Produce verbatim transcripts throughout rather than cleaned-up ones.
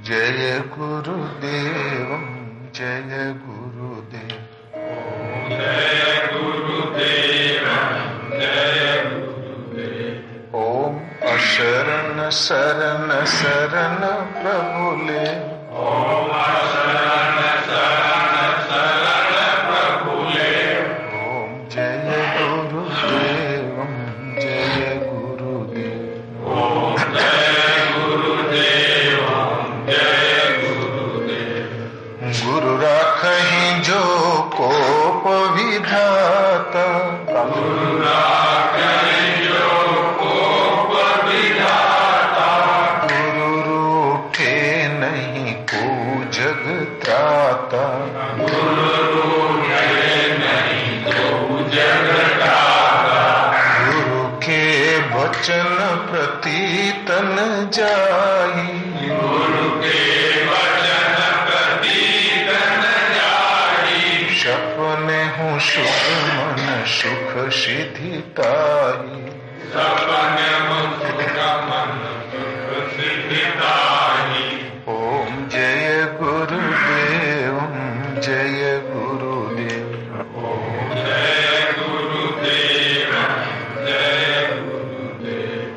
जय गुरुदेव जय गुरुदेव जय गुरुदेव जय गुरुदेव। ओम अशरण शरण शरण प्रभुले ओम शरण शरण शरण प्रभुले। ओम जय गुरुदेव जय गुरुदेव। ओम जय गुरुदेव जय गुरुदेव। गुरु राखहि जो कोप विधाता गुरु राखहि जो कोप विधाता। गुरु रूठे नहीं को जग त्राता। गुरु रूठे नहीं को जग त्राता। गुरु के वचन प्रति तन जाई। गुरु के वचन प्रति तन जाई। सपने हूँ सुख मन सुख सिद्धि ताई। सपने हूँ सुख मन सुख सिद्धि ताई। ओम जय गुरुदेव जय गुरुदेव। ओम जय गुरुदेव जय गुरुदेव।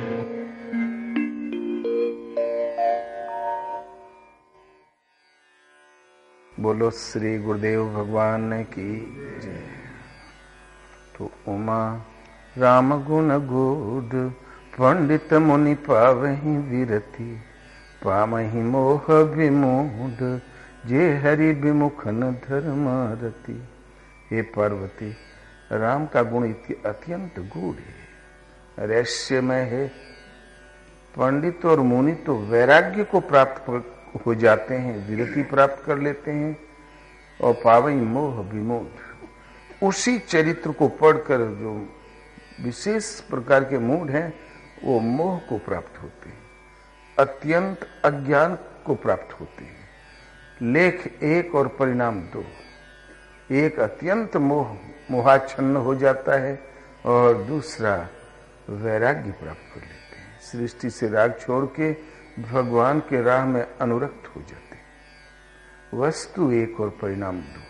बोलो श्री गुरुदेव भगवान की जय। तो उमा राम गुण गुड पंडित मुनि पावहि विरति। पामहि मोह विमूढ़ जे हरि विमुख न धर्म रति। हे पार्वती, राम का गुण अत्यंत गूढ़ है, रहस्यमय है। पंडित और मुनि तो वैराग्य को प्राप्त हो जाते हैं, विरति प्राप्त कर लेते हैं, और पावई मोह विमूढ़, उसी चरित्र को पढ़कर जो विशेष प्रकार के मूढ़ हैं वो मोह को प्राप्त होते हैं, अत्यंत अज्ञान को प्राप्त होते हैं। लेख एक और परिणाम दो। एक अत्यंत मोह मोहाच्छन्न हो जाता है और दूसरा वैराग्य प्राप्त कर लेते हैं। सृष्टि से राग छोड़ के भगवान के राह में अनुरक्त हो जाते हैं। वस्तु एक और परिणाम दो।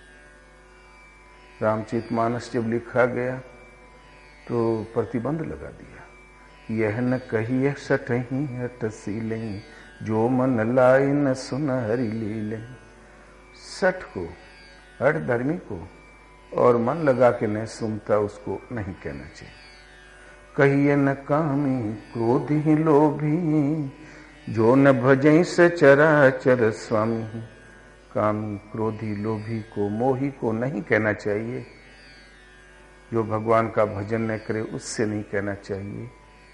रामचरितमानस जब लिखा गया तो प्रतिबंध लगा दिया। यह न कहिए सटही हट सीले, जो मन लाई न सुन हरि लीले। सठ को, हठ धर्मी को, और मन लगा के न सुनता उसको नहीं कहना चाहिए। कहिए न कामी क्रोधी लोभी, जो न भजई से चराचर स्वामी। कामी क्रोधी लोभी को, मोही को नहीं कहना चाहिए। जो भगवान का भजन न करे उससे नहीं कहना चाहिए।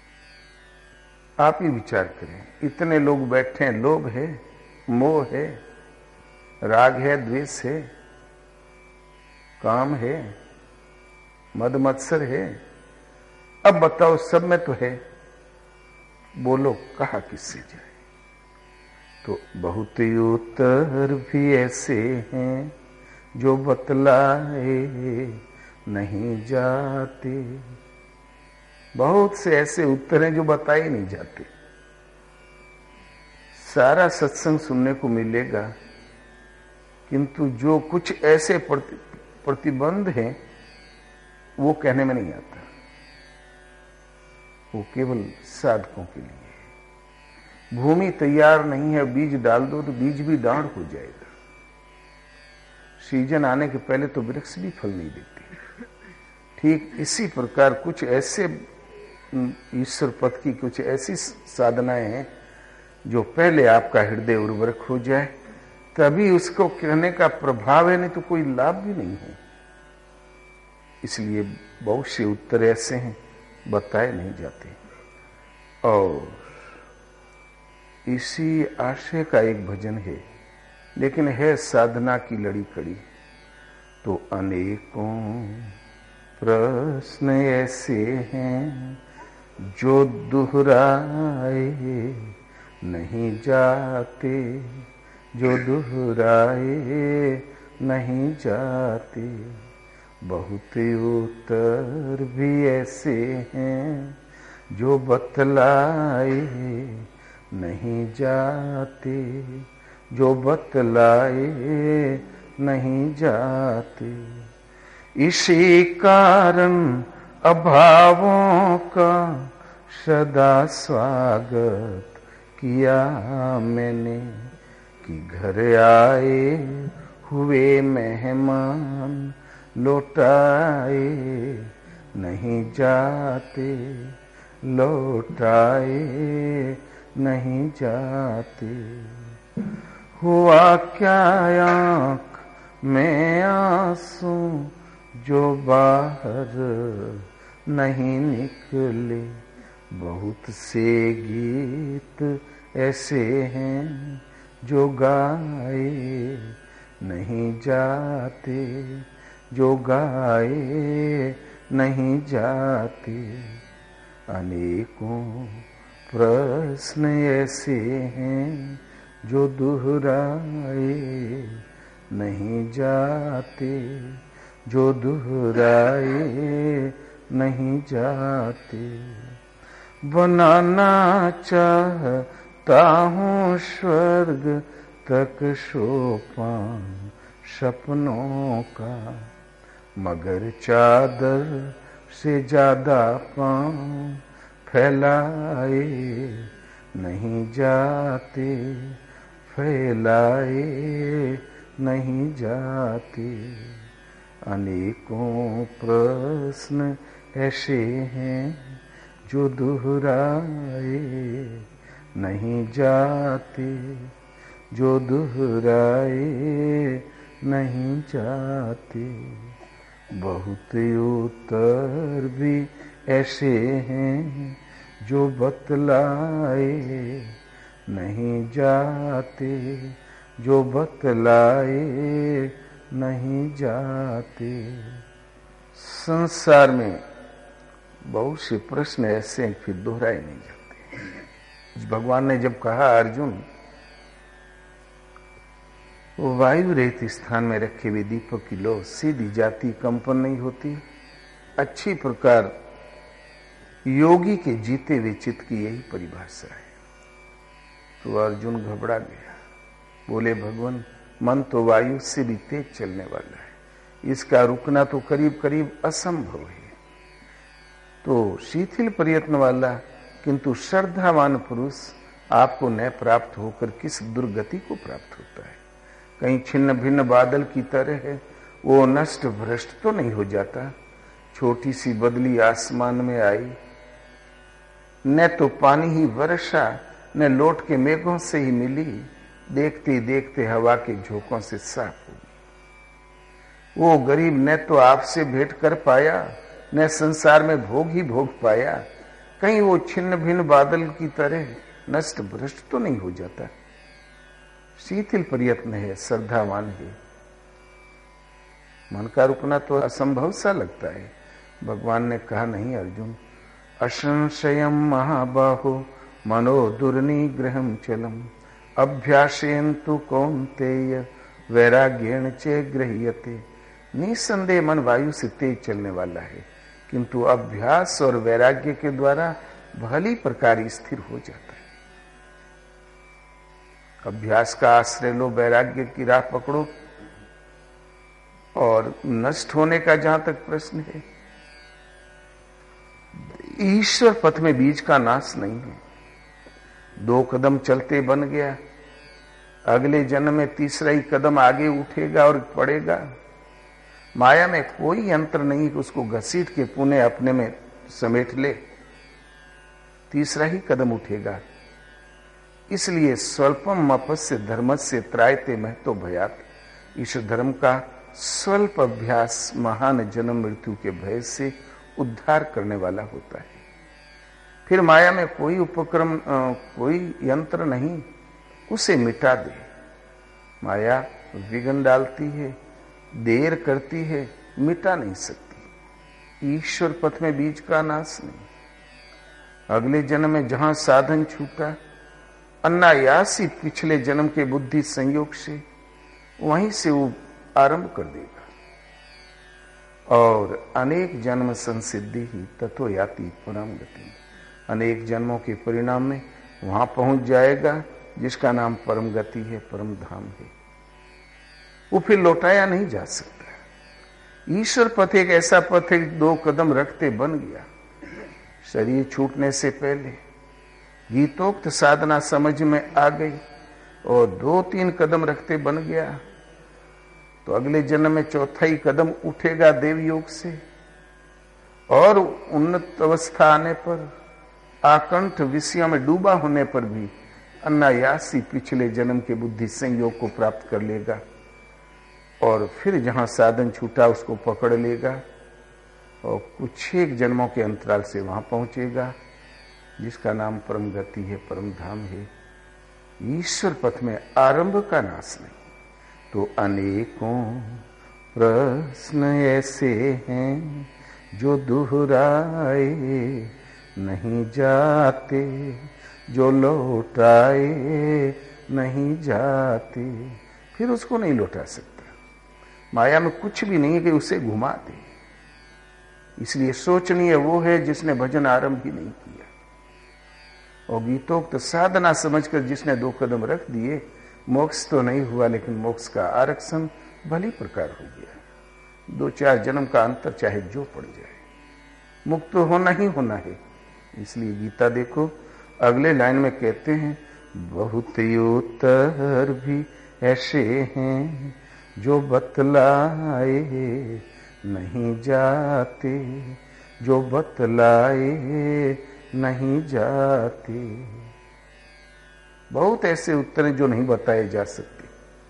आप ही विचार करें, इतने लोग बैठे हैं, लोभ है, मोह है, राग है, द्वेष है, काम है, मद मत्सर है। अब बताओ, सब में तो है, बोलो कहा किससे जाए। तो बहुत उत्तर भी ऐसे हैं जो बतलाए नहीं जाते। बहुत से ऐसे उत्तर हैं जो बताए नहीं जाते। सारा सत्संग सुनने को मिलेगा, किंतु जो कुछ ऐसे प्रति, प्रतिबंध हैं वो कहने में नहीं आता। वो केवल साधकों के लिए। भूमि तैयार नहीं है, बीज डाल दो तो बीज भी डांड हो जाएगा। सीजन आने के पहले तो वृक्ष भी फल नहीं देते। ठीक इसी प्रकार कुछ ऐसे ईश्वर पद की कुछ ऐसी साधनाएं हैं जो पहले आपका हृदय उर्वरक हो जाए, तभी उसको कहने का प्रभाव है, नहीं तो कोई लाभ भी नहीं है। इसलिए बहुत से उत्तर ऐसे हैं बताए नहीं जाते। और इसी आशय का एक भजन है, लेकिन है साधना की लड़ी कड़ी। तो अनेकों प्रश्न ऐसे हैं जो दोहराए नहीं जाते, जो दोहराए नहीं जाते। बहुत उत्तर भी ऐसे हैं जो बतलाए नहीं जाते, जो बतलाए नहीं जाते। इसी कारण अभावों का सदा स्वागत किया मैंने, कि घर आए हुए मेहमान लौटाए नहीं जाते, लौटाए नहीं जाते। हुआ क्या आँख में आंसू जो बाहर नहीं निकले, बहुत से गीत ऐसे हैं जो गाए नहीं जाते, जो गाए नहीं जाते। अनेकों प्रश्न ऐसे हैं जो दोहराए नहीं जाते, जो दोहराए नहीं जाते। बनाना चाहता हूँ स्वर्ग तक सोपान सपनों का, मगर चादर से ज्यादा पाँव फैलाए नहीं जाते, फैलाए नहीं जाते। अनेकों प्रश्न ऐसे हैं जो दोहराए नहीं जाते, जो दोहराए नहीं जाते। बहुत उत्तर भी ऐसे हैं जो बतलाए नहीं जाते, जो बतलाए नहीं जाते। संसार में बहुत से प्रश्न ऐसे हैं फिर दोहराए नहीं जाते। भगवान ने जब कहा अर्जुन वो वायु रहित स्थान में रखे हुए दीपक की लो सीधी जाती, कंपन नहीं होती, अच्छी प्रकार योगी के जीते हुए चित्त की यही परिभाषा है। तो अर्जुन घबरा गया, बोले भगवान मन तो वायु से भी तेज चलने वाला है, इसका रुकना तो करीब करीब असंभव है। तो शिथिल प्रयत्न वाला किंतु श्रद्धावान पुरुष आपको न प्राप्त होकर किस दुर्गति को प्राप्त होता है। कहीं छिन्न भिन्न बादल की तरह है, वो नष्ट भ्रष्ट तो नहीं हो जाता। छोटी सी बदली आसमान में आई, न तो पानी ही वर्षा न लौट के मेघों से ही मिली, देखते देखते हवा के झोंकों से साफ होगी। वो गरीब न तो आपसे भेंट कर पाया न संसार में भोग ही भोग पाया। कहीं वो छिन्न भिन्न बादल की तरह नष्ट भ्रष्ट तो नहीं हो जाता। शीतल प्रयत्न है, श्रद्धावान है। मन का रुकना तो असंभव सा लगता है। भगवान ने कहा नहीं अर्जुन, असंशयम महाबाहो मनो दुर्निग्रहम चलम अभ्यासेन्तु कौन्तेय वैराग्येण च गृह्यते। निसंदेह मन वायु से तेज चलने वाला है, किंतु अभ्यास और वैराग्य के द्वारा भली प्रकार स्थिर हो जाता है। अभ्यास का आश्रय लो, वैराग्य की राह पकड़ो, और नष्ट होने का जहां तक प्रश्न है, ईश्वर पथ में बीज का नाश नहीं है। दो कदम चलते बन गया, अगले जन्म में तीसरा ही कदम आगे उठेगा और पड़ेगा। माया में कोई यंत्र नहीं कि उसको घसीट के पुणे अपने में समेट ले, तीसरा ही कदम उठेगा। इसलिए स्वल्पम मपस्य धर्मस्य त्रायते महतो भयात। इस धर्म का स्वल्प अभ्यास महान जन्म मृत्यु के भय से उद्धार करने वाला होता है। फिर माया में कोई उपक्रम कोई यंत्र नहीं उसे मिटा दे। माया विघ्न डालती है, देर करती है, मिटा नहीं सकती। ईश्वर पथ में बीज का नाश नहीं। अगले जन्म में जहां साधन छूटा, अनायास ही पिछले जन्म के बुद्धि संयोग से वहीं से वो आरंभ कर देगा। और अनेक जन्म संसिद्धि ही ततो याति परम गति। अनेक जन्मों के परिणाम में वहां पहुंच जाएगा जिसका नाम परम गति है, परम धाम है। वो फिर लौटाया नहीं जा सकता। ईश्वर पथ एक ऐसा पथ है, दो कदम रखते बन गया। शरीर छूटने से पहले गीतोक्त साधना समझ में आ गई और दो तीन कदम रखते बन गया, तो अगले जन्म में चौथा ही कदम उठेगा देव योग से। और उन्नत अवस्था आने पर, आकंठ विषयों में डूबा होने पर भी अनायासी पिछले जन्म के बुद्धि संयोग को प्राप्त कर लेगा और फिर जहां साधन छूटा उसको पकड़ लेगा और कुछ एक जन्मों के अंतराल से वहां पहुंचेगा जिसका नाम परम गति है, परम धाम है। ईश्वर पथ में आरंभ का नाश नहीं। तो अनेकों प्रश्न ऐसे हैं जो दोहराए नहीं जाते, जो लौटाए नहीं जाते, फिर उसको नहीं लौटा सकता। माया में कुछ भी नहीं है कि उसे घुमा दे। इसलिए सोचनीय वो है जिसने भजन आरंभ ही नहीं किया और गीतोक्त तो साधना समझकर जिसने दो कदम रख दिए। मोक्ष तो नहीं हुआ लेकिन मोक्ष का आरक्षण भली प्रकार हो गया। दो चार जन्म का अंतर चाहे जो पड़ जाए, मुक्त तो होना ही होना है। इसलिए गीता देखो अगले लाइन में कहते हैं, बहुत योतर भी ऐसे हैं जो बतलाए नहीं जाते, जो बतलाए नहीं जाते। बहुत ऐसे उत्तर हैं जो नहीं बताए जा सकते।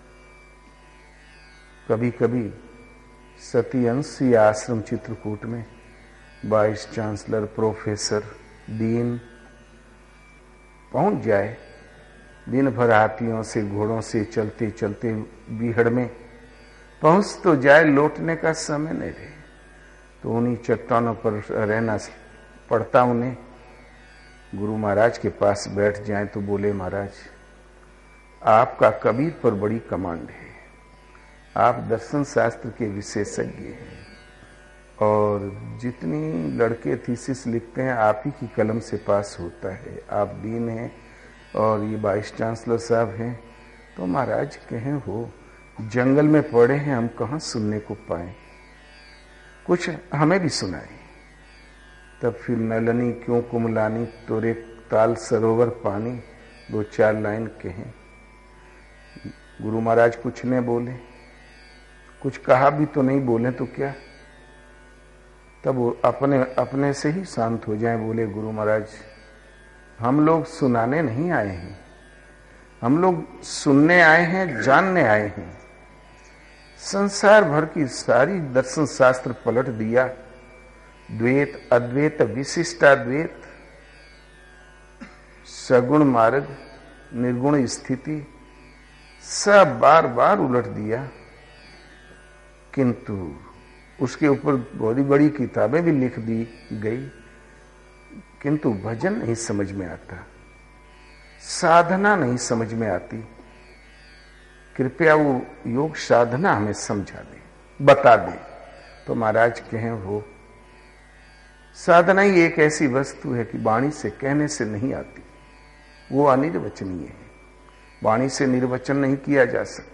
कभी कभी सतीअंशी आश्रम चित्रकूट में वाइस चांसलर, प्रोफेसर, डीन पहुंच जाए, दिन भर हाथियों से घोड़ों से चलते चलते बीहड़ में पहुंच तो जाए, लौटने का समय नहीं रहे, तो उन्हीं चट्टानों पर रहना पड़ता उन्हें। गुरु महाराज के पास बैठ जाएं तो बोले, महाराज आपका कबीर पर बड़ी कमांड है, आप दर्शन शास्त्र के विशेषज्ञ हैं और जितनी लड़के थीसिस लिखते हैं आप ही की कलम से पास होता है। आप डीन हैं और ये वाइस चांसलर साहब हैं, तो महाराज कहें हो जंगल में पड़े हैं, हम कहाँ सुनने को पाए, कुछ हमें भी सुनाए। तब फिर नलनी क्यों कुमलानी तोरे ताल सरोवर पानी, दो चार लाइन कहें। गुरु महाराज कुछ ने बोले, कुछ कहा भी तो नहीं, बोले तो क्या। तब वो अपने अपने से ही शांत हो जाएं, बोले गुरु महाराज हम लोग सुनाने नहीं आए हैं, हम लोग सुनने आए हैं, जानने आए हैं। संसार भर की सारी दर्शन शास्त्र पलट दिया, द्वैत, अद्वैत, विशिष्टाद्वैत, सगुण मार्ग, निर्गुण स्थिति, सब बार बार उलट दिया। किंतु उसके ऊपर बड़ी बड़ी किताबें भी लिख दी गई, किंतु भजन नहीं समझ में आता, साधना नहीं समझ में आती। कृपया वो योग साधना हमें समझा दे, बता दे। तो महाराज कहें, हो साधना ही एक ऐसी वस्तु है कि वाणी से कहने से नहीं आती, वो अनिर्वचनीय है, वाणी से निर्वचन नहीं किया जा सकता।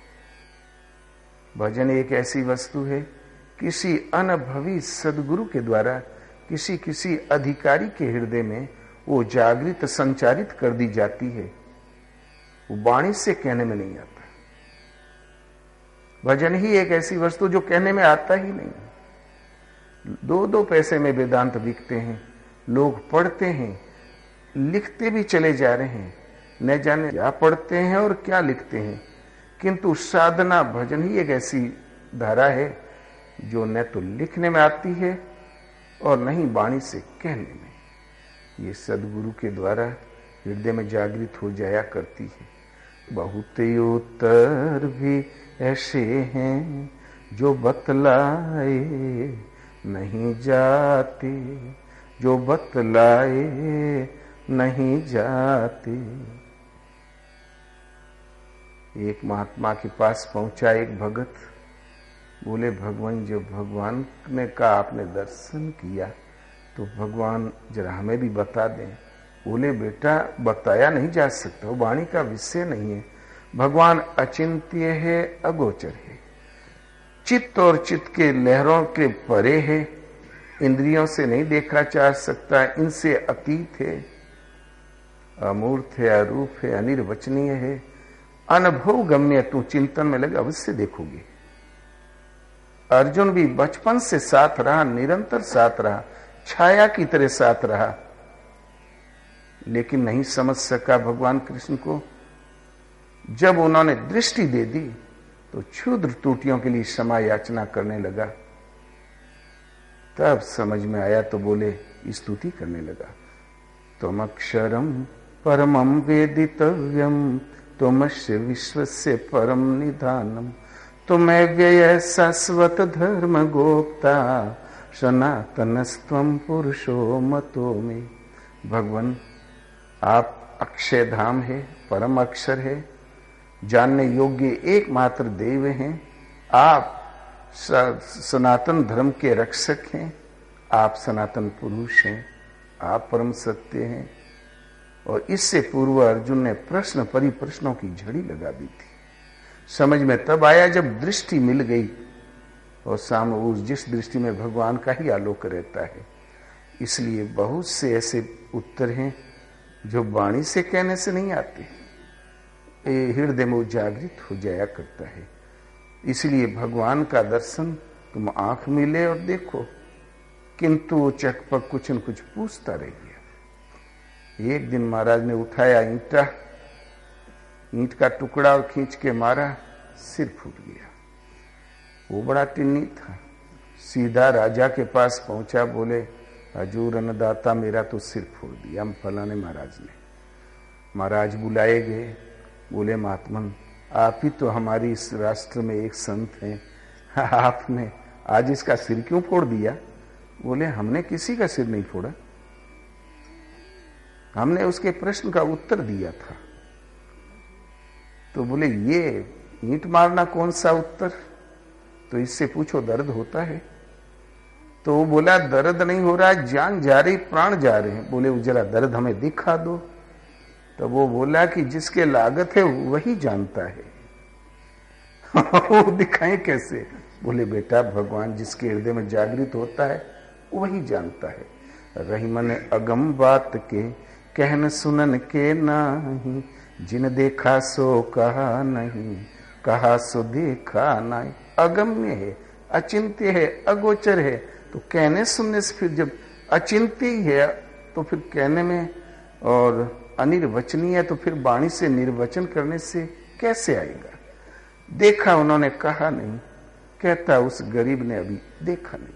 भजन एक ऐसी वस्तु है, किसी अनुभवी सदगुरु के द्वारा किसी किसी अधिकारी के हृदय में वो जागृत संचारित कर दी जाती है, वो वाणी से कहने में नहीं आता। भजन ही एक ऐसी वस्तु जो कहने में आता ही नहीं। दो दो पैसे में वेदांत बिकते हैं, लोग पढ़ते हैं, लिखते भी चले जा रहे हैं, न जाने क्या पढ़ते हैं और क्या लिखते हैं। किंतु साधना भजन ही एक ऐसी धारा है जो न तो लिखने में आती है और न ही वाणी से कहने में। ये सदगुरु के द्वारा हृदय में जागृत हो जाया करती है। बहुत उत्तर भी ऐसे हैं जो बतलाए नहीं जाते, जो बतलाए नहीं जाते। एक महात्मा के पास पहुंचा एक भगत, बोले भगवान, जब भगवान ने कहा आपने दर्शन किया तो भगवान जरा हमें भी बता दें। बोले बेटा बताया नहीं जा सकता, वो वाणी का विषय नहीं है। भगवान अचिंत्य है, अगोचर है, चित्त और चित्त के लहरों के परे है, इंद्रियों से नहीं देखा जा सकता, इनसे अतीत है, अमूर्त है, अरूप है, अनिर्वचनीय है, अनुभव गम्य। तू चिंतन में लगे अवश्य देखोगे। अर्जुन भी बचपन से साथ रहा, निरंतर साथ रहा, छाया की तरह साथ रहा, लेकिन नहीं समझ सका भगवान कृष्ण को। जब उन्होंने दृष्टि दे दी तो क्षुद्र त्रुटियों के लिए क्षमा याचना करने लगा, तब समझ में आया तो बोले स्तुति करने लगा। तुम अक्षरम परमं वेदितव्यम तुमस्य विश्वस्य परम निधानम तुम्हें व्यय शाश्वत धर्म गोप्ता सनातनस्त्वं पुरुषो मतो में। भगवान आप अक्षय धाम है, परम अक्षर है, जानने योग्य एकमात्र देव हैं, आप सनातन धर्म के रक्षक हैं, आप सनातन पुरुष हैं, आप परम सत्य हैं। और इससे पूर्व अर्जुन ने प्रश्न परिप्रश्नों की झड़ी लगा दी थी। समझ में तब आया जब दृष्टि मिल गई और सामने उस जिस दृष्टि में भगवान का ही आलोक रहता है। इसलिए बहुत से ऐसे उत्तर हैं जो वाणी से कहने से नहीं आते, ये हृदय में जागृत हो जाया करता है। इसलिए भगवान का दर्शन तुम आंख मिले और देखो, किंतु वो चकपक कुछ न कुछ पूछता रह गया। एक दिन महाराज ने उठाया ईंटा, ईंट का टुकड़ा और खींच के मारा, सिर फूट गया। वो बड़ा टिन्नी था, सीधा राजा के पास पहुंचा, बोले हजूर अन्नदाता मेरा तो सिर फोड़ दिया हम फलाने महाराज ने। महाराज बुलाए गए, बोले महात्मन आप ही तो हमारी इस राष्ट्र में एक संत हैं, आपने आज इसका सिर क्यों फोड़ दिया? बोले हमने किसी का सिर नहीं फोड़ा, हमने उसके प्रश्न का उत्तर दिया था। तो बोले ये ईंट मारना कौन सा उत्तर, तो इससे पूछो दर्द होता है? तो वो बोला दर्द नहीं हो रहा, जान जा रही, प्राण जा रहे हैं। बोले जरा दर्द हमें दिखा दो। तो वो बोला कि जिसके लागत है वही जानता है। वो दिखाएं कैसे? बोले बेटा भगवान जिसके हृदय में जागृत होता है वही जानता है। रही मन अगम बात के कहन सुनन के नाही, जिन देखा सो कहा नहीं, कहा सो देखा नहीं। अगम्य है, अचिंत्य है, अगोचर है, तो कहने सुनने से फिर जब अचिंत्य ही है तो फिर कहने में, और अनिर्वचनीय है तो फिर वाणी से निर्वचन करने से कैसे आएगा? देखा उन्होंने, कहा नहीं, कहता उस गरीब ने अभी देखा नहीं।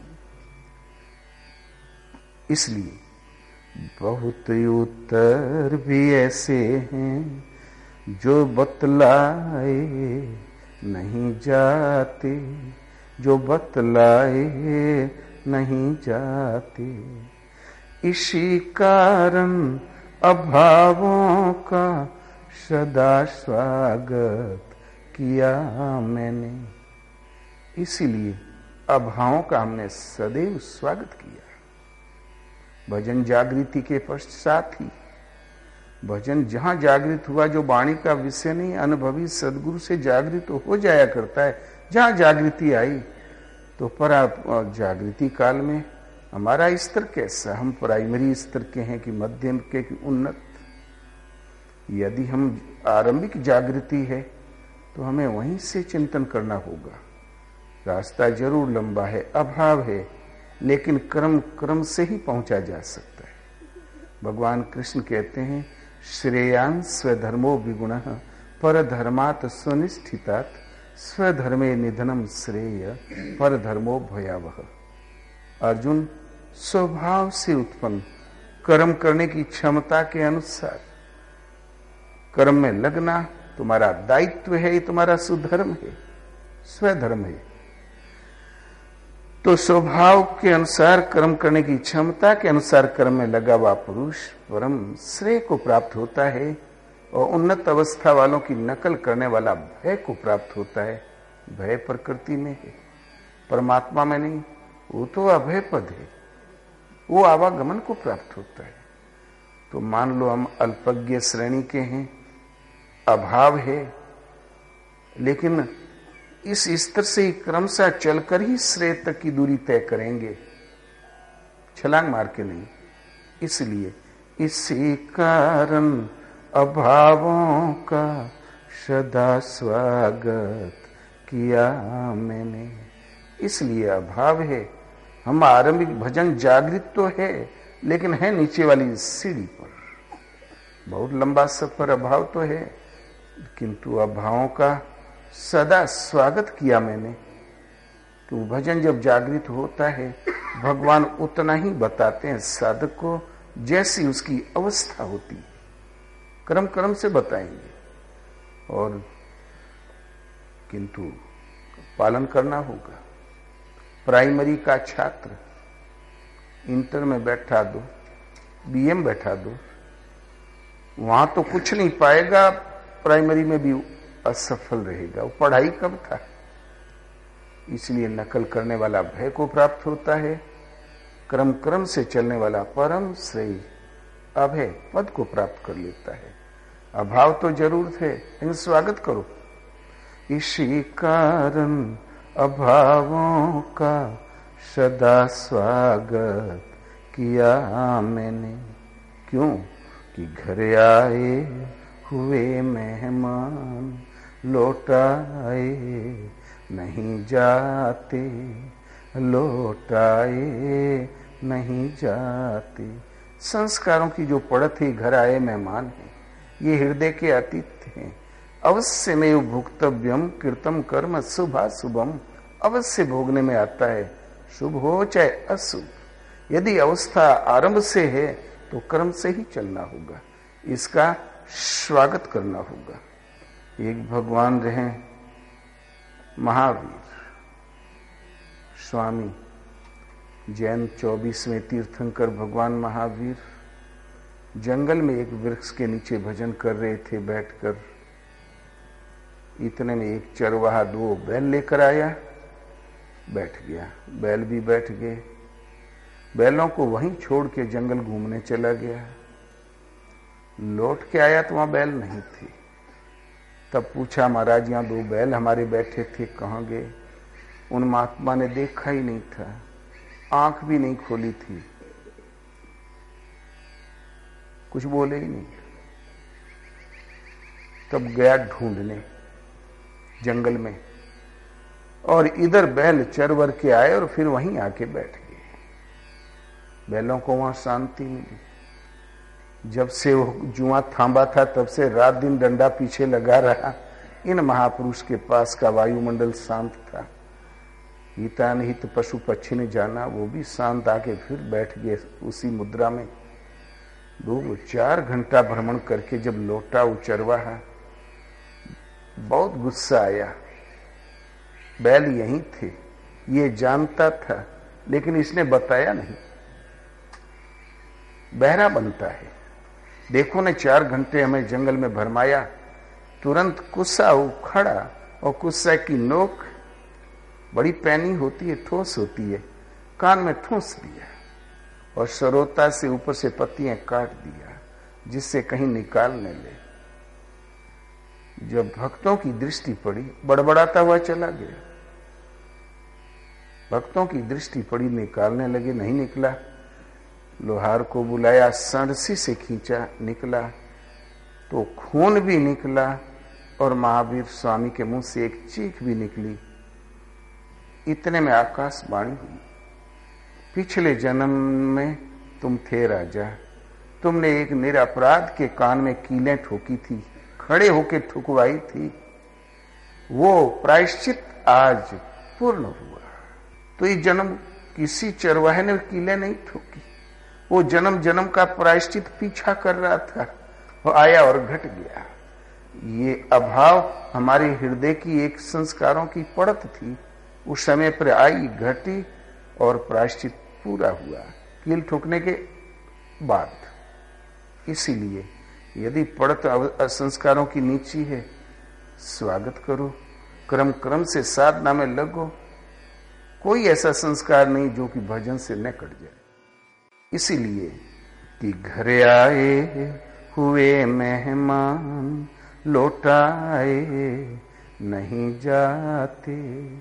इसलिए बहुत उत्तर भी ऐसे हैं जो बतलाए नहीं जाते, जो बतलाए नहीं जाते। इसी कारण अभावों का सदा स्वागत किया मैंने। इसीलिए अभावों का हमने सदैव स्वागत किया। भजन जागृति के पश्चात ही, भजन जहां जागृत हुआ जो वाणी का विषय नहीं, अनुभवी सदगुरु से जागृत तो हो जाया करता है। जहां जागृति आई तो परा जागृति काल में हमारा स्तर कैसा, हम प्राइमरी स्तर के हैं कि मध्यम के कि उन्नत? यदि हम आरंभिक जागृति है तो हमें वहीं से चिंतन करना होगा। रास्ता जरूर लंबा है, अभाव है, लेकिन कर्म कर्म से ही पहुंचा जा सकता है। भगवान कृष्ण कहते हैं श्रेयान स्वधर्मो विगुणः परधर्मात् सुनिष्ठितात् स्वधर्मे निधनम श्रेय परधर्मो भयावह। अर्जुन, स्वभाव से उत्पन्न कर्म करने की क्षमता के अनुसार कर्म में लगना तुम्हारा दायित्व है, ये तुम्हारा सुधर्म है, स्वधर्म है। तो स्वभाव के अनुसार कर्म करने की क्षमता के अनुसार कर्म में लगा हुआ पुरुष परम श्रेय को प्राप्त होता है, और उन्नत अवस्था वालों की नकल करने वाला भय को प्राप्त होता है। भय प्रकृति में है, परमात्मा में नहीं। वो तो अभय पद है, वो आवागमन को प्राप्त होता है। तो मान लो हम अल्पज्ञ श्रेणी के हैं, अभाव है, लेकिन इस स्तर से ही क्रमशः चलकर ही श्रेय तक की दूरी तय करेंगे, छलांग मार के नहीं। इसलिए इसी कारण अभावों का सदा स्वागत किया मैंने। इसलिए अभाव है। हम आरंभिक भजन जागृत तो है, लेकिन है नीचे वाली सीढ़ी पर। बहुत लंबा सफर अभाव तो है, किंतु अभावों का सदा स्वागत किया मैंने। तो भजन जब जागृत होता है, भगवान उतना ही बताते हैं साधक को जैसी उसकी अवस्था होती है, क्रम क्रम से बताएंगे। और किंतु पालन करना होगा। प्राइमरी का छात्र इंटर में बैठा दो, बीए में बैठा दो, वहां तो कुछ नहीं पाएगा, प्राइमरी में भी असफल रहेगा। वो पढ़ाई कब था? इसलिए नकल करने वाला भय को प्राप्त होता है, क्रम क्रम से चलने वाला परम श्रेय अभय पद को प्राप्त कर लेता है। अभाव तो जरूर थे, लेकिन स्वागत करो। इसी कारण अभावों का सदा स्वागत किया मैंने। क्यों? कि घर आए हुए मेहमान लौटाए नहीं जाते, लौटाए नहीं जाते। संस्कारों की जो पड़त है, घर आए मेहमान है, ये हृदय के अतीत हैं। अवश्य में भुक्तव्यम कीर्तम कर्म शुभा शुभम। अवश्य भोगने में आता है, शुभ हो चाहे अशुभ। यदि अवस्था आरंभ से है तो कर्म से ही चलना होगा, इसका स्वागत करना होगा। एक भगवान रहे महावीर स्वामी, जैन चौबीसवें तीर्थंकर भगवान महावीर जंगल में एक वृक्ष के नीचे भजन कर रहे थे बैठकर। इतने में एक चरवाहा दो बैल लेकर आया, बैठ गया। बैल भी बैठ गए। बैलों को वहीं छोड़ के जंगल घूमने चला गया। लौट के आया तो वहां बैल नहीं थे। तब पूछा, महाराज यहां दो बैल हमारे बैठे थे, कहां गए? उन महात्मा ने देखा ही नहीं था, आंख भी नहीं खोली थी, कुछ बोले ही नहीं। तब गया ढूंढने जंगल में, और इधर बैल चरवर के आए और फिर वहीं आके बैठ गए। बैलों को वहां शांति मिली। जब से वो जुआ थांबा था, तब से रात दिन डंडा पीछे लगा रहा। इन महापुरुष के पास का वायुमंडल शांत था। हितानहित पशु पक्षी ने जाना, वो भी शांत आके फिर बैठ गए उसी मुद्रा में। दो चार घंटा भ्रमण करके जब लौटा वो चरवाहा, बहुत गुस्सा आया। बैल यहीं थे, ये जानता था, लेकिन इसने बताया नहीं। बहरा बनता है। देखो ने चार घंटे हमें जंगल में भरमाया, तुरंत गुस्सा उखड़ा, और गुस्सा की नोक बड़ी पैनी होती है, ठोस होती है, कान में ठूंस दिया और सरोता से ऊपर से पत्तियां काट दिया, जिससे कहीं निकालने ले। जब भक्तों की दृष्टि पड़ी, बड़बड़ाता हुआ चला गया। भक्तों की दृष्टि पड़ी, निकालने लगे, नहीं निकला। लोहार को बुलाया, सांडसी से खींचा, निकला तो खून भी निकला और महावीर स्वामी के मुंह से एक चीख भी निकली। इतने में आकाशवाणी हुई, पिछले जन्म में तुम थे राजा, तुमने एक निरपराध के कान में कीलें ठोकी थी, खड़े होके ठुकवाई थी, वो प्रायश्चित आज पूर्ण हुआ। तो ये जन्म किसी चरवाहे ने कीलें नहीं ठोकी, वो जन्म जन्म का प्रायश्चित पीछा कर रहा था, वो आया और घट गया। ये अभाव हमारे हृदय की एक संस्कारों की पड़त थी, उस समय पर आई, घटी और प्रायश्चित पूरा हुआ कील ठोकने के बाद। इसीलिए यदि पड़त संस्कारों की नीची है, स्वागत करो, क्रम क्रम से साधना में लगो। कोई ऐसा संस्कार नहीं जो कि भजन से न कट जाए। इसीलिए कि घर आए हुए मेहमान लौटाए नहीं जाते,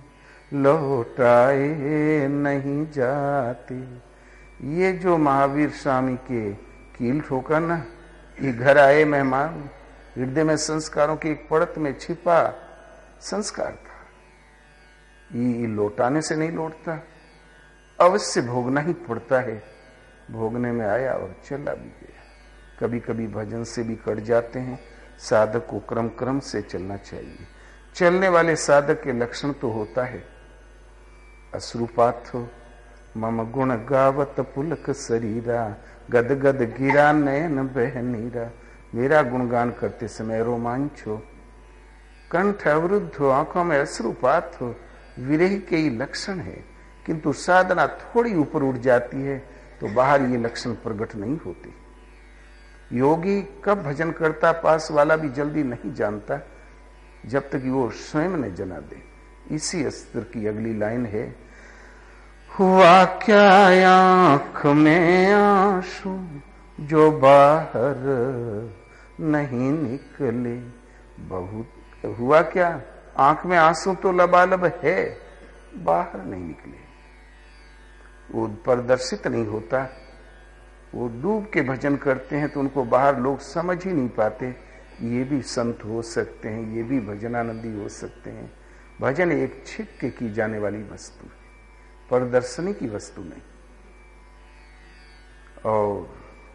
लौटाए नहीं जाते। ये जो महावीर स्वामी के कील ठोका ना, ये घर आए मेहमान, हृदय में संस्कारों की एक परत में छिपा संस्कार था। ये लौटाने से नहीं लौटता, अवश्य भोगना ही पड़ता है। भोगने में आया और चला भी गया। कभी कभी भजन से भी कट जाते हैं। साधक को क्रम क्रम से चलना चाहिए। चलने वाले साधक के लक्षण तो होता है अश्रुपाथो मम गुण गावत पुलक शरीरा, गद गद गिरा नयन बह नीरा। मेरा गुणगान करते समय रोमांच हो, कंठ अवरुद्ध हो, आंखों में अश्रुपात हो, विरह के ही लक्षण है। किंतु साधना थोड़ी ऊपर उठ जाती है तो बाहर ये लक्षण प्रकट नहीं होते। योगी कब भजन करता पास वाला भी जल्दी नहीं जानता, जब तक वो स्वयं न जना दे। इसी अस्त्र की अगली लाइन है, हुआ क्या आंख में आंसू जो बाहर नहीं निकले। बहुत हुआ क्या, आंख में आंसू तो लबालब है, बाहर नहीं निकले। वो प्रदर्शित नहीं होता। वो डूब के भजन करते हैं तो उनको बाहर लोग समझ ही नहीं पाते। ये भी संत हो सकते हैं, ये भी भजनानंदी हो सकते हैं। भजन एक छिप के की जाने वाली वस्तु है, प्रदर्शनी की वस्तु नहीं। और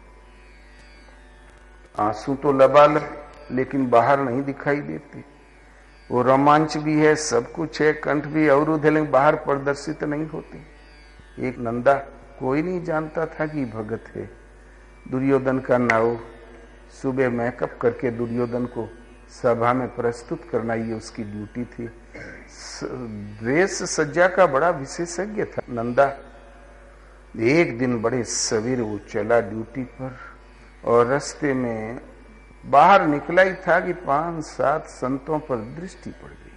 आंसू तो लबालब लेकिन बाहर नहीं दिखाई देते। वो रोमांच भी है, सब कुछ है, कंठ भी अवरुद्ध है, लेकिन बाहर प्रदर्शित नहीं होते। एक नंदा, कोई नहीं जानता था कि भगत है। दुर्योधन का नाव, सुबह मेकअप करके दुर्योधन को सभा में प्रस्तुत करना ये उसकी ड्यूटी थी। ड्रेस सज्जा का बड़ा विशेषज्ञ था नंदा। एक दिन बड़े सवेरे वो चला ड्यूटी पर और रास्ते में बाहर निकला ही था कि पांच सात संतों पर दृष्टि पड़ गई।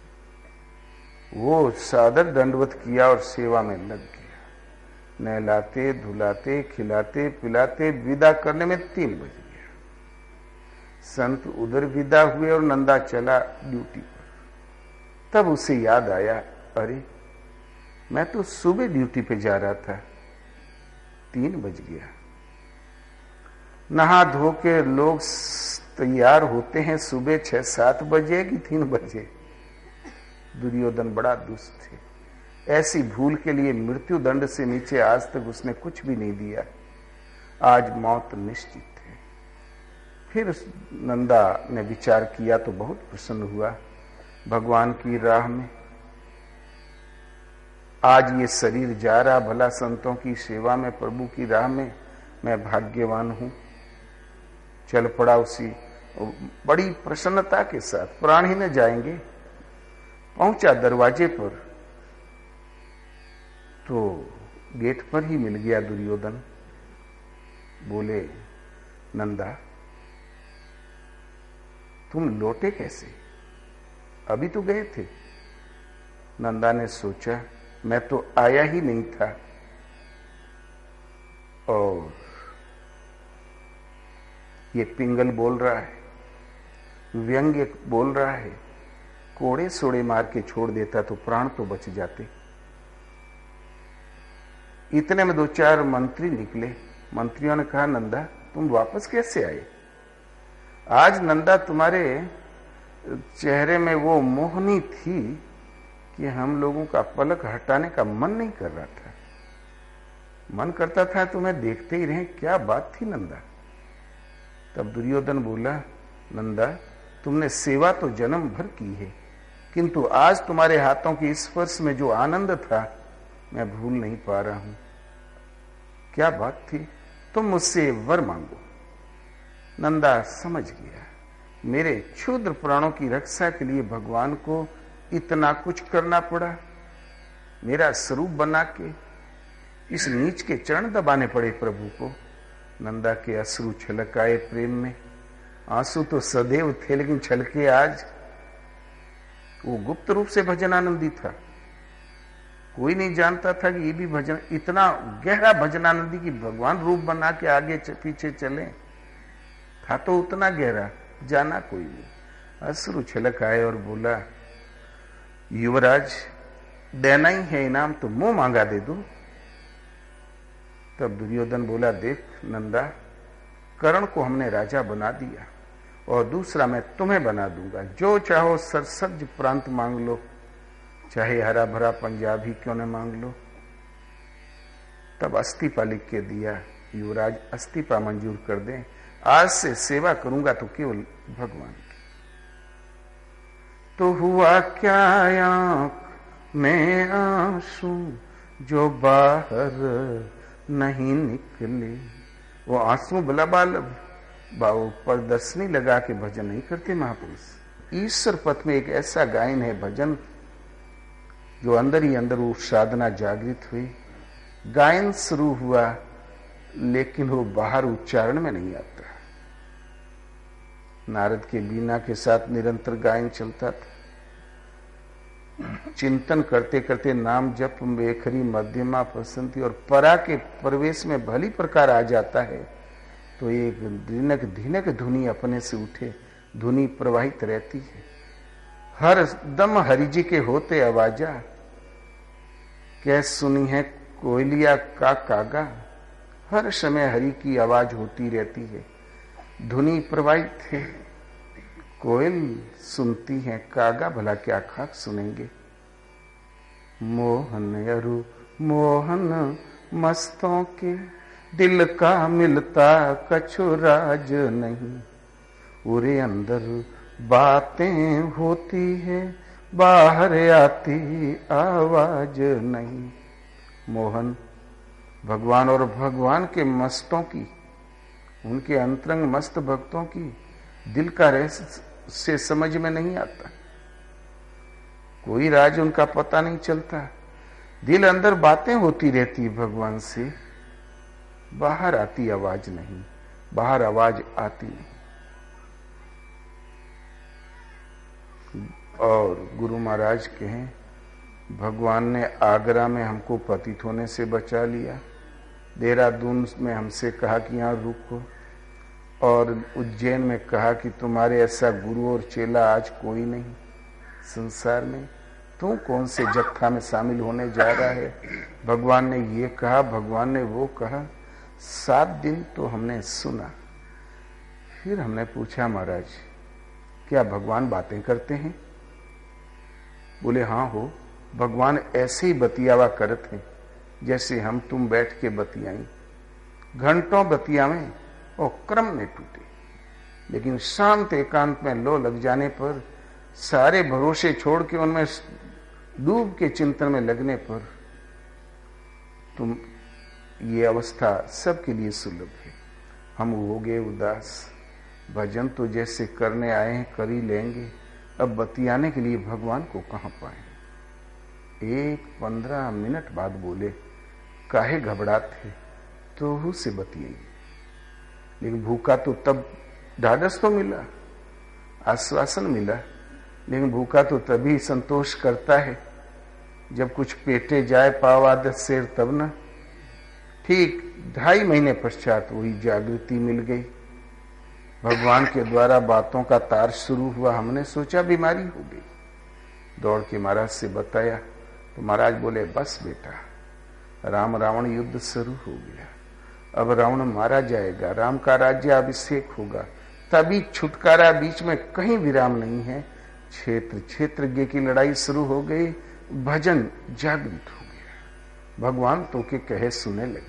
वो सादर दंडवत किया और सेवा में लग गया। नहलाते धुलाते खिलाते पिलाते विदा करने में तीन बज गया। संत उधर विदा हुए और नंदा चला ड्यूटी पर। तब उसे याद आया, अरे मैं तो सुबह ड्यूटी पे जा रहा था, तीन बज गया। नहा धो के लोग तैयार होते हैं सुबह छह सात बजे कि तीन बजे। दुर्योधन बड़ा दुष्ट थे। ऐसी भूल के लिए मृत्यु दंड से नीचे आज तक उसने कुछ भी नहीं दिया। आज मौत निश्चित है। फिर नंदा ने विचार किया तो बहुत प्रसन्न हुआ। भगवान की राह में आज ये शरीर जा रहा, भला संतों की सेवा में, प्रभु की राह में मैं भाग्यवान हूं। चल पड़ा उसी बड़ी प्रसन्नता के साथ। प्राण ही न जाएंगे। पहुंचा दरवाजे पर तो गेट पर ही मिल गया दुर्योधन। बोले, नंदा तुम लौटे कैसे? अभी तो गए थे। नंदा ने सोचा, मैं तो आया ही नहीं था। और ये पिंगल बोल रहा है, व्यंग्य बोल रहा है, कोड़े सोड़े मार के छोड़ देता तो प्राण तो बच जाते। इतने में दो चार मंत्री निकले। मंत्रियों ने कहा, नंदा तुम वापस कैसे आए? आज नंदा तुम्हारे चेहरे में वो मोहनी थी कि हम लोगों का पलक हटाने का मन नहीं कर रहा था। मन करता था तुम्हें देखते ही रहे। क्या बात थी नंदा? तब दुर्योधन बोला, नंदा तुमने सेवा तो जन्म भर की है, किंतु आज तुम्हारे हाथों के स्पर्श में जो आनंद था मैं भूल नहीं पा रहा हूं। क्या बात थी? तुम मुझसे वर मांगो। नंदा समझ गया, मेरे क्षुद्र प्राणों की रक्षा के लिए भगवान को इतना कुछ करना पड़ा। मेरा स्वरूप बना के इस नीच के चरण दबाने पड़े प्रभु को। नंदा के अश्रु छलक आए प्रेम में। आंसू तो सदैव थे, लेकिन छलके आज। वो गुप्त रूप से भजनानंदी था। कोई नहीं जानता था कि ये भी भजन, इतना गहरा भजनानंदी की भगवान रूप बना के आगे पीछे चले, था तो उतना गहरा, जाना कोई नहीं। अश्रु छलक आए और बोला, युवराज देना ही है इनाम तो मुंह मांगा दे दो। तब दुर्योधन बोला, देख नंदा, कर्ण को हमने राजा बना दिया और दूसरा मैं तुम्हें बना दूंगा, जो चाहो सरसब्ज प्रांत मांग लो, चाहे हरा भरा पंजाब ही क्यों न मांग लो। तब अस्तीफा लिख के दिया, युवराज अस्तीफा मंजूर कर दें, आज से सेवा करूंगा तो केवल भगवान की। तो हुआ क्या आंख में आंसू जो बाहर नहीं निकले। वो आंसू बला बालब बाबू प्रदर्शनी लगा के भजन नहीं करते महापुरुष। ईश्वर पथ में एक ऐसा गायन है भजन, जो अंदर ही अंदर वो साधना जागृत हुई, गायन शुरू हुआ लेकिन वो बाहर उच्चारण में नहीं आता। नारद के बीना के साथ निरंतर गायन चलता था। चिंतन करते करते नाम जप बेखरी मध्यमा पसंती और परा के प्रवेश में भली प्रकार आ जाता है, तो एक धिनक धिनक धुनी अपने से उठे, धुनी प्रवाहित रहती है। हर दम हरि जी के होते आवाजा, क्या सुनी है कोयलिया का कागा। हर समय हरि की आवाज होती रहती है, धुनी प्रवाहित है, कोयल सुनती है, कागा भला क्या खाक सुनेंगे। मोहन अरु मोहन मस्तों के, दिल का मिलता कछु राज नहीं। उरे अंदर बातें होती है, बाहर आती आवाज नहीं। मोहन भगवान और भगवान के मस्तों की, उनके अंतरंग मस्त भक्तों की दिल का रहस्य से समझ में नहीं आता, कोई राज उनका पता नहीं चलता। दिल अंदर बातें होती रहती भगवान से, बाहर आती आवाज नहीं, बाहर आवाज आती नहीं। और गुरु महाराज कहें, भगवान ने आगरा में हमको पतित होने से बचा लिया, देहरादून में हमसे कहा कि यहाँ रुको, और उज्जैन में कहा कि तुम्हारे ऐसा गुरु और चेला आज कोई नहीं संसार में, तू कौन से जत्था में शामिल होने जा रहा है। भगवान ने ये कहा, भगवान ने वो कहा। सात दिन तो हमने सुना। फिर हमने पूछा, महाराज क्या भगवान बातें करते हैं? बोले हाँ हो, भगवान ऐसे ही बतियावा करते हैं जैसे हम तुम बैठ के बतियाई। घंटों बतियावें और क्रम ने टूटे, लेकिन शांत एकांत में लो लग जाने पर, सारे भरोसे छोड़ के उनमें डूब के चिंतन में लगने पर, तुम ये अवस्था सबके लिए सुलभ है। हम हो गए उदास, भजन तो जैसे करने आए हैं कर ही लेंगे, अब बतियाने के लिए भगवान को कहां पाए। एक पंद्रह मिनट बाद बोले, काहे घबराते, तो हु से बतियाई। लेकिन भूखा तो तब ढाढ़स तो मिला, आश्वासन मिला, लेकिन भूखा तो तभी संतोष करता है जब कुछ पेटे जाए पाव आदत शेर, तब ना। ठीक ढाई महीने पश्चात वही जागृति मिल गई। भगवान के द्वारा बातों का तार शुरू हुआ। हमने सोचा बीमारी हो गई, दौड़ के महाराज से बताया तो महाराज बोले, बस बेटा, राम रावण युद्ध शुरू हो गया, अब रावण मारा जाएगा, राम का राज्य अभिषेक होगा, तभी छुटकारा, बीच में कहीं विराम नहीं है। क्षेत्र क्षेत्रज्ञ की लड़ाई शुरू हो गई, भजन जागृत हो गया, भगवान तो के कहे सुने लगे।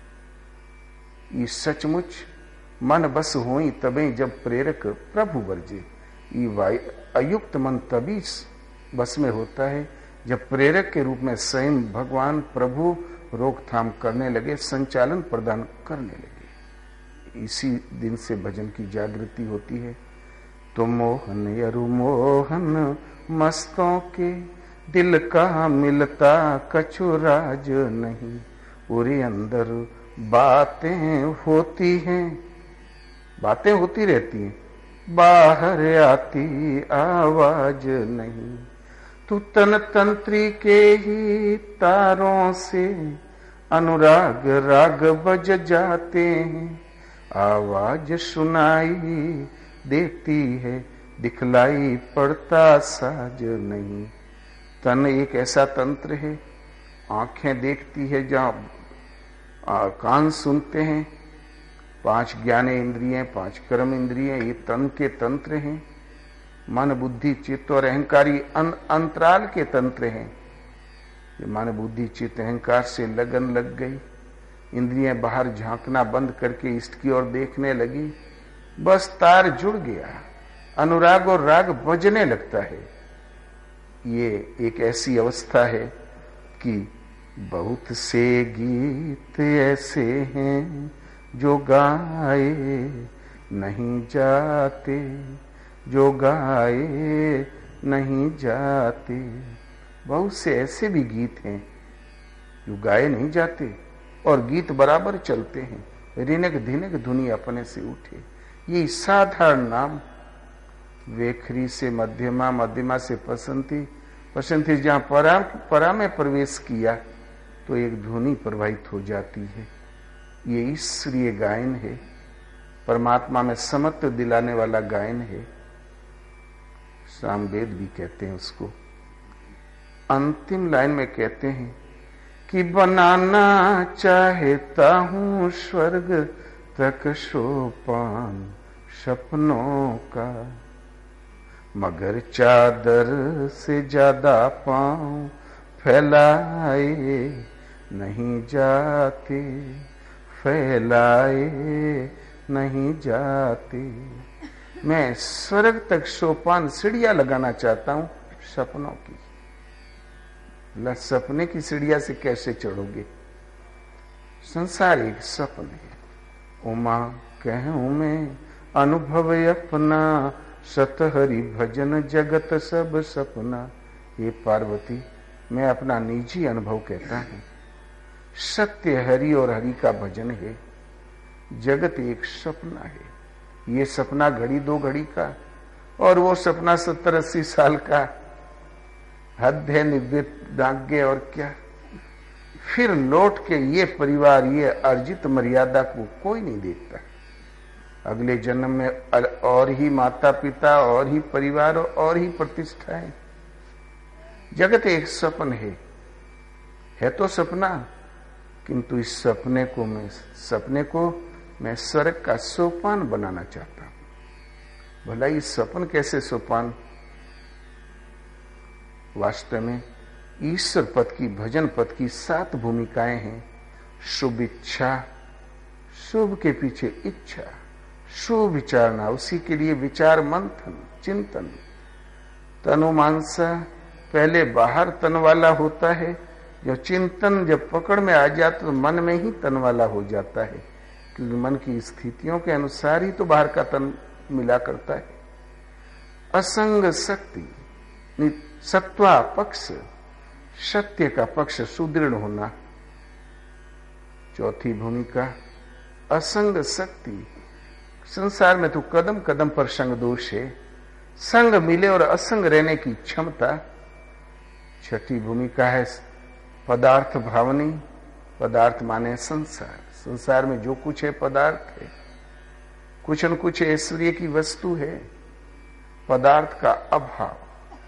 ये सचमुच मन बस होई तबे जब प्रेरक प्रभु वर्जे। ये अयुक्त मन तभी बस में होता है जब प्रेरक के रूप में स्वयं भगवान प्रभु रोकथाम करने लगे, संचालन प्रदान करने लगे। इसी दिन से भजन की जागृति होती है। तो मोहन यरु मोहन मस्तों के, दिल का मिलता कछु राज नहीं। पूरे अंदर बातें होती हैं, बातें होती रहती हैं, बाहर आती आवाज नहीं। तू तन तंत्री के ही तारों से अनुराग राग बज जाते हैं, आवाज सुनाई देती है, दिखलाई पड़ता साज नहीं। तन एक ऐसा तंत्र है, आंखें देखती है जहां कान सुनते हैं, पांच ज्ञान इंद्रियां, पांच कर्म इंद्रियां, ये तन के तंत्र हैं। मन बुद्धि चित्त और अहंकारी अन, अंतराल के तंत्र हैं। ये मन बुद्धि चित्त अहंकार से लगन लग गई, इंद्रियां बाहर झांकना बंद करके इष्ट की ओर देखने लगी, बस तार जुड़ गया, अनुराग और राग बजने लगता है। ये एक ऐसी अवस्था है कि बहुत से गीत ऐसे हैं जो गाए नहीं जाते, जो गाए नहीं जाते। बहुत से ऐसे भी गीत हैं जो गाए नहीं जाते और गीत बराबर चलते हैं, रिनक धिनक धुनी अपने से उठे। ये साधारण नाम वेखरी से मध्यमा, मध्यमा से पसंती, पसंती जहां परा परा में प्रवेश किया तो एक ध्वनि प्रवाहित हो जाती है। ये ईश्वरीय गायन है, परमात्मा में समत्व दिलाने वाला गायन है। सामवेद भी कहते हैं उसको। अंतिम लाइन में कहते हैं कि बनाना चाहता हूं स्वर्ग तक सोपान सपनों का, मगर चादर से ज्यादा पांव फैलाए नहीं जाते, फैलाए नहीं जाते। मैं स्वर्ग तक सोपान सीढ़ियां लगाना चाहता हूं सपनों की। सपने की सीढ़ियां से कैसे चढ़ोगे? संसार एक सपन है। उमा कहूं मैं अनुभव अपना, सतहरि भजन जगत सब सपना। ये पार्वती मैं अपना निजी अनुभव कहता हूं। सत्य हरि और हरि का भजन है। जगत एक सपना है। ये सपना घड़ी दो घड़ी का और वो सपना सत्तर अस्सी साल का। हद है निव्यज्ञ और क्या। फिर लौट के ये परिवार, ये अर्जित मर्यादा को कोई नहीं देखता। अगले जन्म में और ही माता पिता, और ही परिवार, और ही प्रतिष्ठा है। जगत एक सपन है, है तो सपना, किंतु इस सपने को मैं सपने को मैं स्वर्ग का सोपान बनाना चाहता हूं। भला इस सपन कैसे सोपान? वास्तव में ईश्वर पद की, भजन पद की सात भूमिकाएं हैं। शुभ इच्छा, शुभ के पीछे इच्छा, शुभ विचारना, उसी के लिए विचार मंथन चिंतन। तनु मानसा पहले बाहर तन वाला होता है, जो चिंतन जब पकड़ में आ जाता तो मन में ही तन वाला हो जाता है, क्योंकि मन की स्थितियों के अनुसार ही तो बाहर का तन मिला करता है। असंग शक्ति, सत्वा पक्ष, सत्य का पक्ष सुदृढ़ होना। चौथी भूमिका असंग शक्ति। संसार में तो कदम कदम पर संग दोष है, संग मिले और असंग रहने की क्षमता। छठी भूमिका है पदार्थ भावनी। पदार्थ माने संसार। संसार में जो कुछ है पदार्थ है, कुछ न कुछ ऐश्वर्य की वस्तु है। पदार्थ का अभाव,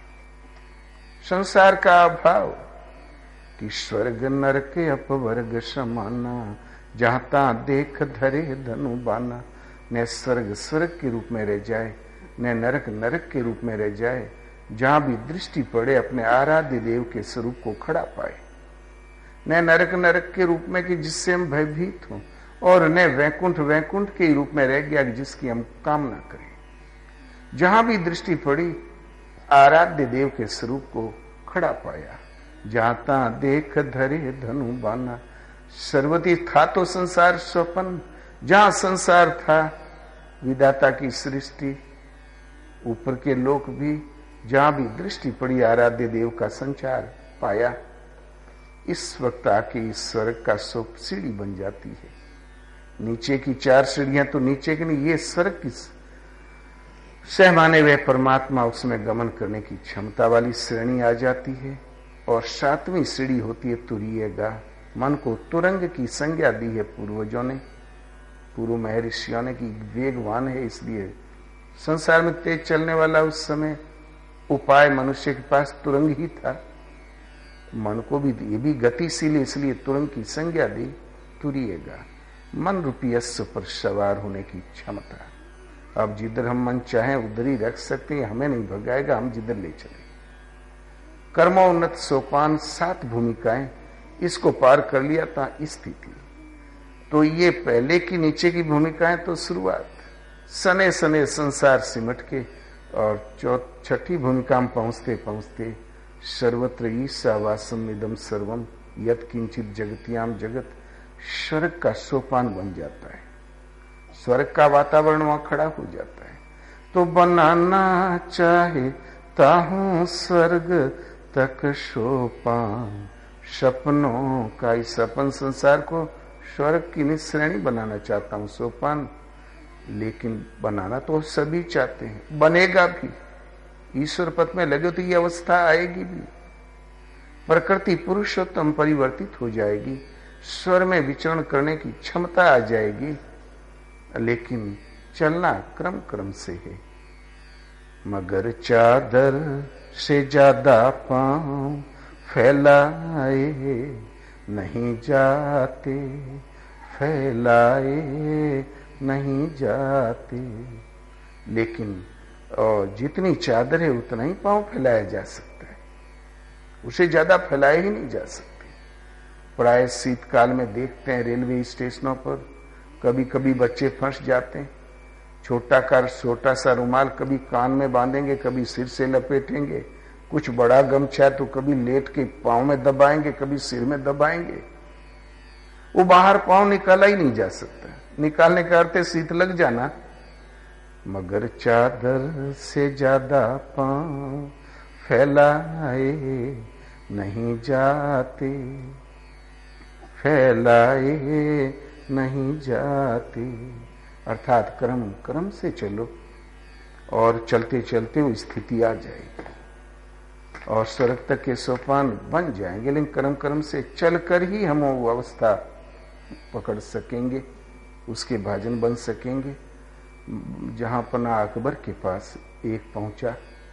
संसार का अभाव कि स्वर्ग नरक अपवर्ग समाना, जहां ता देख धरे धनु बाना। न स्वर्ग स्वर्ग के रूप में रह जाए, न नरक नरक के रूप में रह जाए। जहां भी दृष्टि पड़े अपने आराध्य देव के स्वरूप को खड़ा पाए। न नरक नरक के रूप में कि जिससे हम भयभीत हों, और न वैकुंठ वैकुंठ के रूप में रह गया जिसकी हम कामना करें। जहां भी दृष्टि पड़ी आराध्य देव के स्वरूप को खड़ा पाया। जाता देख धरे धनु बाना। सर्वती था तो संसार स्वपन। जहां संसार था विधाता की सृष्टि, ऊपर के लोक भी, जहां भी दृष्टि पड़ी आराध्य देव का संचार पाया। इस वक्त आके इस स्वर्ग का सोप सीढ़ी बन जाती है। नीचे की चार सीढ़ियां तो नीचे की नहीं, ये स्वर्ग की सहमाने हुए परमात्मा उसमें गमन करने की क्षमता वाली श्रेणी आ जाती है। और सातवीं सीढ़ी होती है तुरीयगा। मन को तुरंग की संज्ञा दी है पूर्वजों ने, पूर्व महर्षियों ने, कि वेगवान है, इसलिए संसार में तेज चलने वाला उस समय उपाय मनुष्य के पास तुरंग ही था। मन को भी ये भी गतिशील, इसलिए तुरंग की संज्ञा दी तुरीयगा। मन रूपी अश्व पर सवार होने की क्षमता। अब जिधर हम मन चाहें उधर ही रख सकते हैं, हमें नहीं भगाएगा, हम जिधर ले चले। कर्मोन्नत सोपान, सात भूमिकाएं, इसको पार कर लिया था स्थिति। तो ये पहले की नीचे की भूमिकाएं तो शुरुआत, सने सने संसार सिमट के, और चौथ छठी भूमिका में पहुंचते पहुंचते सर्वत्र ईशावासम इदम सर्वम यत् किंचित जगत्याम जगत, स्वर्ग का सोपान बन जाता है। स्वर्ग का वातावरण वहां खड़ा हो जाता है। तो बनाना चाहे ताहू स्वर्ग तक सोपान, सपनों का इस सपन संसार को स्वर्ग की श्रेणी बनाना चाहता हूं, सोपान। लेकिन बनाना तो सभी चाहते हैं, बनेगा भी। ईश्वर पथ में लगे तो ये अवस्था आएगी भी। प्रकृति पुरुषोत्तम परिवर्तित हो जाएगी, स्वर में विचरण करने की क्षमता आ जाएगी, लेकिन चलना क्रम क्रम से है। मगर चादर से ज्यादा पांव फैलाए नहीं जाते, फैलाए नहीं जाते। लेकिन और जितनी चादर है उतना ही पांव फैलाया जा सकता है, उसे ज्यादा फैलाए ही नहीं जा सकते। प्राय शीतकाल में देखते हैं रेलवे स्टेशनों पर कभी कभी बच्चे फंस जाते हैं। छोटा कार छोटा सा रुमाल कभी कान में बांधेंगे, कभी सिर से लपेटेंगे, कुछ बड़ा गमछा तो कभी लेट के पांव में दबाएंगे, कभी सिर में दबाएंगे। वो बाहर पांव निकाला ही नहीं जा सकता, निकालने का अर्थ है शीत लग जाना। मगर चादर से ज्यादा पांव फैलाए नहीं जाते, फैलाए नहीं जाते। अर्थात क्रम क्रम से चलो और चलते चलते वो स्थिति आ जाएगी और स्वर्ग तक के सोपान बन जाएंगे। लेकिन क्रम क्रम से चलकर ही हम वो अवस्था पकड़ सकेंगे, उसके भाजन बन सकेंगे। जहां पना अकबर के पास एक पहुंचा,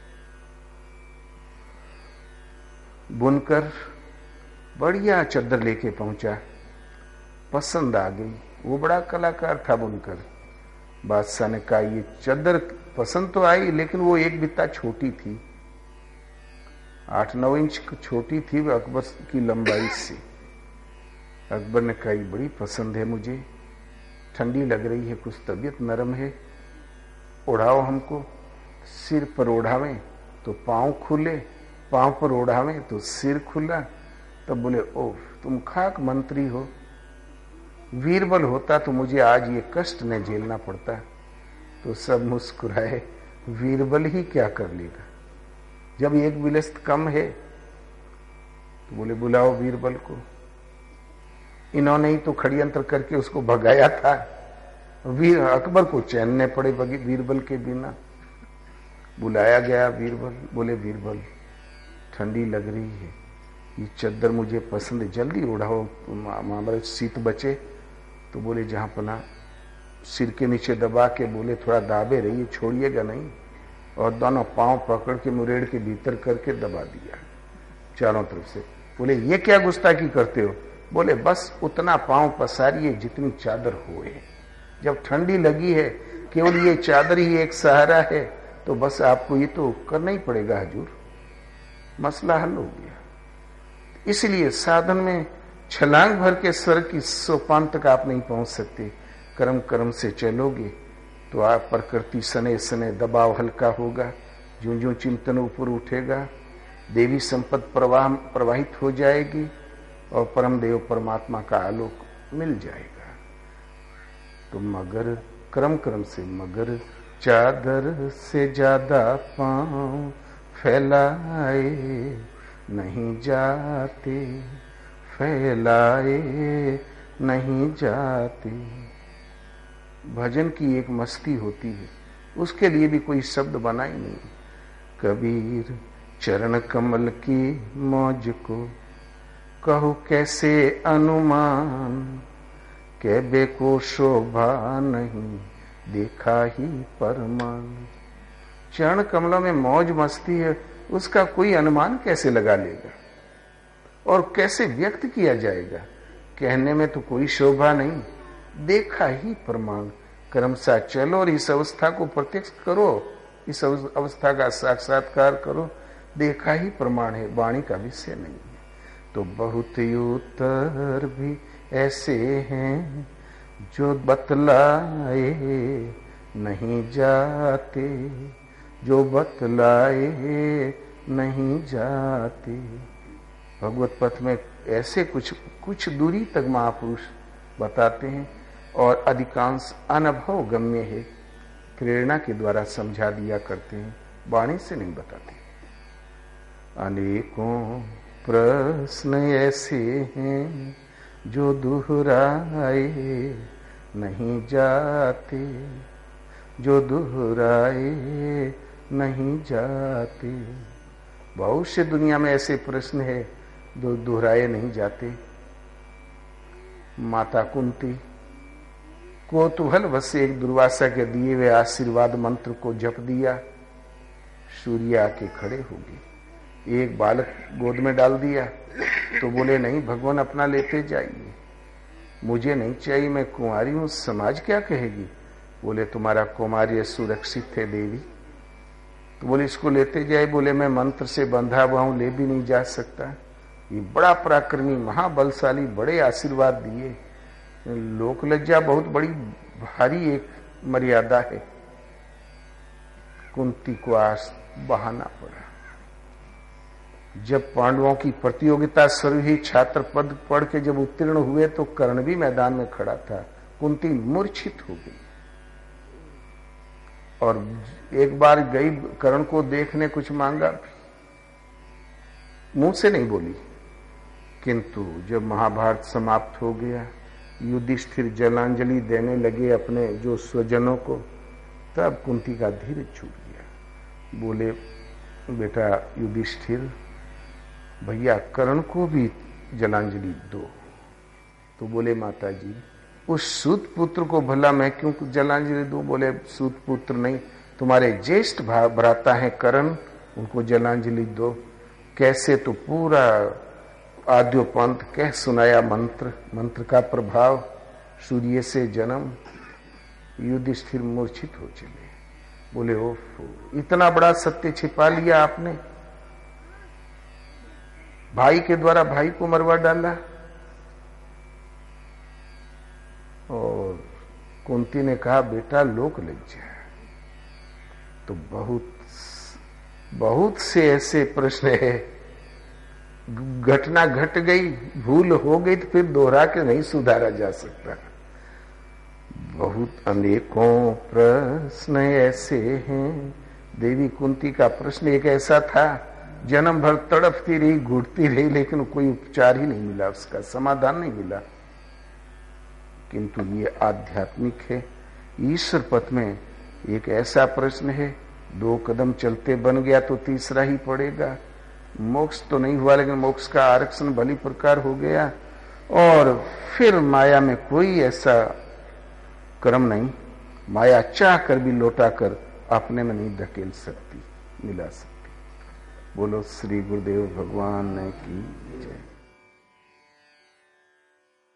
बुनकर बढ़िया चद्दर लेके पहुंचा, पसंद आ गई। वो बड़ा कलाकार था बुनकर। बादशाह ने कहा ये चद्दर पसंद तो आई, लेकिन वो एक बित्ता छोटी थी, आठ नौ इंच छोटी थी वो अकबर की लंबाई से। अकबर ने कहा ये बड़ी पसंद है मुझे, ठंडी लग रही है, कुछ तबीयत नरम है, ओढ़ाओ हमको। सिर पर ओढ़ावें तो पांव खुले, पांव पर ओढ़ावें तो सिर खुला। तब बोले ओह तुम खाक मंत्री हो, वीरबल होता तो मुझे आज ये कष्ट न झेलना पड़ता। तो सब मुस्कुराए, वीरबल ही क्या कर लेगा, जब एक विलस्त कम है। तो बोले बुलाओ वीरबल को। इन्होंने ही तो खड़यंत्र करके उसको भगाया था। वीर अकबर को चैनने पड़े वीरबल के बिना। बुलाया गया वीरबल। बोले वीरबल ठंडी लग रही है, ये चद्दर मुझे पसंद है, जल्दी उड़ाओ हमारे शीत बचे। तो बोले जहां पना सिर के नीचे दबा के बोले थोड़ा दाबे रहिए, छोड़िएगा नहीं। और दोनों पांव पकड़ के मुरेड़ के भीतर करके दबा दिया चारों तरफ से। बोले ये क्या गुस्ताखी करते हो। बोले बस उतना पांव पसारिए जितनी चादर होए, जब ठंडी लगी है केवल ये चादर ही एक सहारा है, तो बस आपको ये तो करना ही पड़ेगा हजूर। मसला हल हो गया। इसलिए साधन में छलांग भर के स्वर्ग की सोपान तक आप नहीं पहुंच सकते। कर्म कर्म से चलोगे तो आप प्रकृति सने सने दबाव हल्का होगा, ज्यों ज्यों चिंतन ऊपर उठेगा, देवी संपद प्रवाह प्रवाहित हो जाएगी और परम देव परमात्मा का आलोक मिल जाएगा। तो मगर क्रम क्रम से, मगर चादर से ज्यादा पांव फैलाए नहीं जाते, फैलाए नहीं जाते। भजन की एक मस्ती होती है, उसके लिए भी कोई शब्द बना ही नहीं। कबीर चरण कमल की मौज को कहो कैसे अनुमान, कहबे को शोभा नहीं देखा ही परमान। चरण कमलों में मौज मस्ती है, उसका कोई अनुमान कैसे लगा लेगा और कैसे व्यक्त किया जाएगा। कहने में तो कोई शोभा नहीं, देखा ही प्रमाण। क्रमशः चलो और इस अवस्था को प्रत्यक्ष करो, इस अवस्था का साक्षात्कार करो, देखा ही प्रमाण है, वाणी का विषय नहीं है। तो बहुत उत्तर भी ऐसे हैं जो बतलाए नहीं जाते, जो बतलाए नहीं जाते। भगवत पथ में ऐसे कुछ कुछ दूरी तक महापुरुष बताते हैं और अधिकांश अनुभव गम्य है, प्रेरणा के द्वारा समझा दिया करते हैं, वाणी से नहीं बताते। अनेकों प्रश्न ऐसे हैं जो दोहराए नहीं जाते, जो दोहराए नहीं जाते। बहुत से दुनिया में ऐसे प्रश्न है जो दोहराए नहीं जाते। माता कुंती कोतूहल वश एक दुर्वासा के दिए हुए आशीर्वाद मंत्र को जप दिया, सूर्य आके खड़े हो गए। एक बालक गोद में डाल दिया तो बोले नहीं भगवान अपना लेते जाइए, मुझे नहीं चाहिए, मैं कुंवारी हूं, समाज क्या कहेगी। बोले तुम्हारा कुमार्य सुरक्षित है देवी। तो बोले इसको लेते जाए। बोले मैं मंत्र से बंधा हुआ हूं, ले भी नहीं जा सकता। ये बड़ा पराक्रमी महाबलशाली, बड़े आशीर्वाद दिए। लोक लज्जा बहुत बड़ी भारी एक मर्यादा है। कुंती को आज बहाना पड़ा। जब पांडवों की प्रतियोगिता शुरू हुई, छात्र पद पढ़ के जब उत्तीर्ण हुए तो कर्ण भी मैदान में खड़ा था। कुंती मूर्छित हो गई और एक बार गई कर्ण को देखने, कुछ मांगा, मुंह से नहीं बोली। किंतु जब महाभारत समाप्त हो गया, युधिष्ठिर जलांजलि देने लगे अपने जो स्वजनों को, तब कुंती का धीरज छूट गया। बोले बेटा युधिष्ठिर, भैया कर्ण को भी जलांजलि दो। तो बोले माता जी उस सूत पुत्र को भला मैं क्यों जलांजलि दूं। बोले सूत पुत्र नहीं, तुम्हारे ज्येष्ठ भ्राता हैं कर्ण, उनको जलांजलि दो। कैसे? तो पूरा आद्योपंत कह सुनाया मंत्र, मंत्र का प्रभाव, सूर्य से जन्म। युधिष्ठिर मूर्छित हो चले। बोले ओफो, इतना बड़ा सत्य छिपा लिया आपने, भाई के द्वारा भाई को मरवा डाला। और कुंती ने कहा बेटा लोक लज्जा। तो बहुत बहुत से ऐसे प्रश्न है, घटना घट गई, भूल हो गई तो फिर दोहरा के नहीं सुधारा जा सकता। बहुत अनेकों प्रश्न ऐसे हैं। देवी कुंती का प्रश्न एक ऐसा था, जन्म भर तड़पती रही, घुटती रही, लेकिन कोई उपचार ही नहीं मिला, उसका समाधान नहीं मिला। किंतु ये आध्यात्मिक है। ईश्वर पथ में एक ऐसा प्रश्न है, दो कदम चलते बन गया तो तीसरा ही पड़ेगा। मोक्ष तो नहीं हुआ, लेकिन मोक्ष का आरक्षण भली प्रकार हो गया। और फिर माया में कोई ऐसा क्रम नहीं, माया चाह कर भी लौटा कर अपने में नहीं धकेल सकती, मिला सकती। बोलो श्री गुरुदेव भगवान की जय।